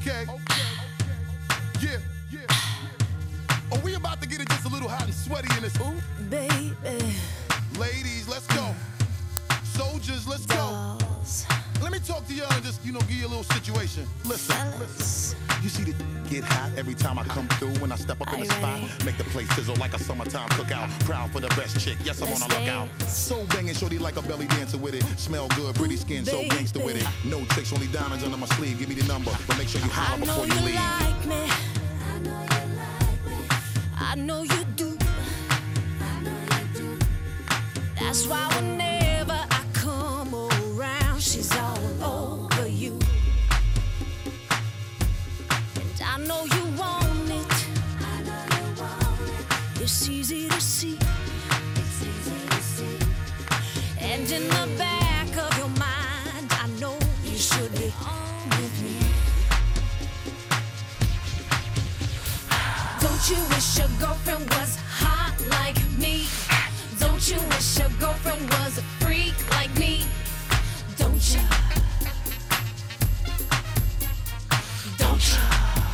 Okay. Yeah. Oh, we about to get it just a little hot and sweaty in this. Ooh, baby. Ladies, let's go. Soldiers, let's go. Let me talk to y'all and just, give you a little situation. Listen. You see the get hot every time I come through. When I step up in the spot, make the place sizzle like a summertime cookout. Proud for the best chick, yes, I'm on a lookout. So banging, shorty like a belly dancer with it. Smell good, pretty skin, so gangster with it. No tricks, only diamonds under my sleeve. Give me the number, but make sure you holler before you leave. Like me. I know you do. That's why whenever I come around, she's all over you. And I know you want it. It's easy to see. And in the back of your mind, I know you should be on with me. Don't you wish your girlfriend was hot like me? Don't you wish your girlfriend was a freak like me? Don't you? Don't you?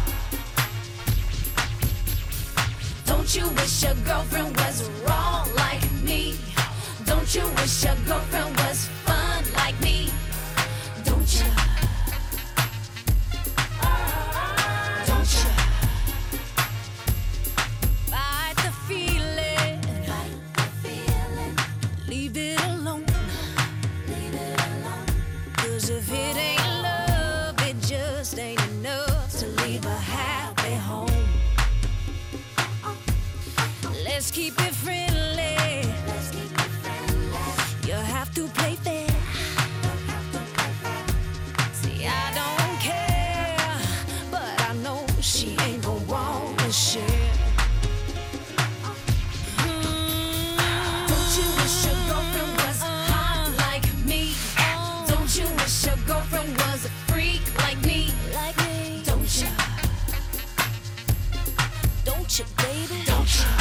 Don't you wish your girlfriend was raw like me? Don't you wish your girlfriend was fun like me? Don't you? Don't you? Fight the feeling. Leave it alone. 'Cause if it ain't love, it just ain't enough to leave a happy home. Let's keep it friendly. You have to play fair. See, I don't care, but I know she ain't gon' wanna share. Don't you wish your girlfriend was hot like me? Don't you wish your girlfriend was a freak like me? Don't you? Don't you, baby? Don't you?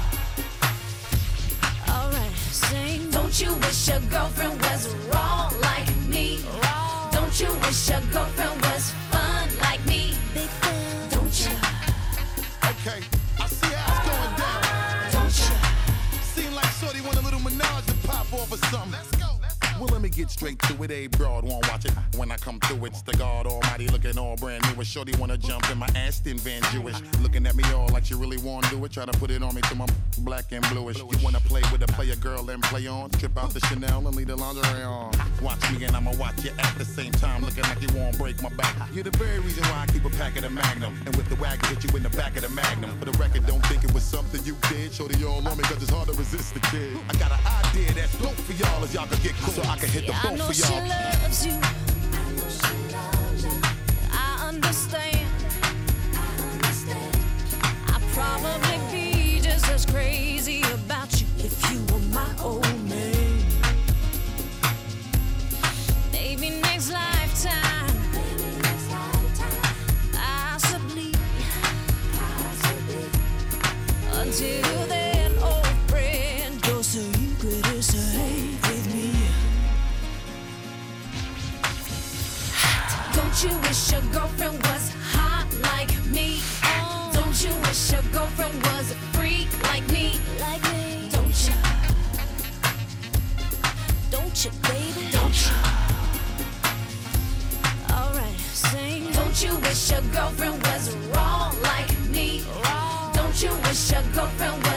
Alright, sing. Don't you wish your girlfriend was raw like me? Don't you wish your girlfriend was fun like me? Don't you? Okay, I see how it's going down. Don't you? Seem like shorty want a little menage to pop off or something. Let's go. Well, let me get straight to it. A broad won't watch it. When I come through, it's the God Almighty looking all brand new. A shorty wanna jump in my Aston Van Jewish. Looking at me all like she really wanna do it. Try to put it on me till my black and bluish. You wanna play with a player girl and play on? Trip out the Chanel and leave the lingerie on. Watch me and I'ma watch you at the same time. Looking like you won't break my back. You're the very reason why I keep a pack of the Magnum. And with the wagon, hit you in the back of the Magnum. For the record, don't think it was something you did. Shorty all on me 'cause it's hard to resist the kid. I got an idea that's dope for y'all as y'all can get cool. So I can hit the I phone know for she y'all. loves you. I understand. I'd probably be just as crazy about you if you were my old man. Maybe next lifetime, possibly. Until then, old friend, your secret is safe with me. Don't you wish your girlfriend was hot like me? Don't you wish your girlfriend was a freak like me? Don't you? Don't you, baby? Don't you? Alright, sing. Don't you wish your girlfriend was raw like me? Don't you wish your girlfriend was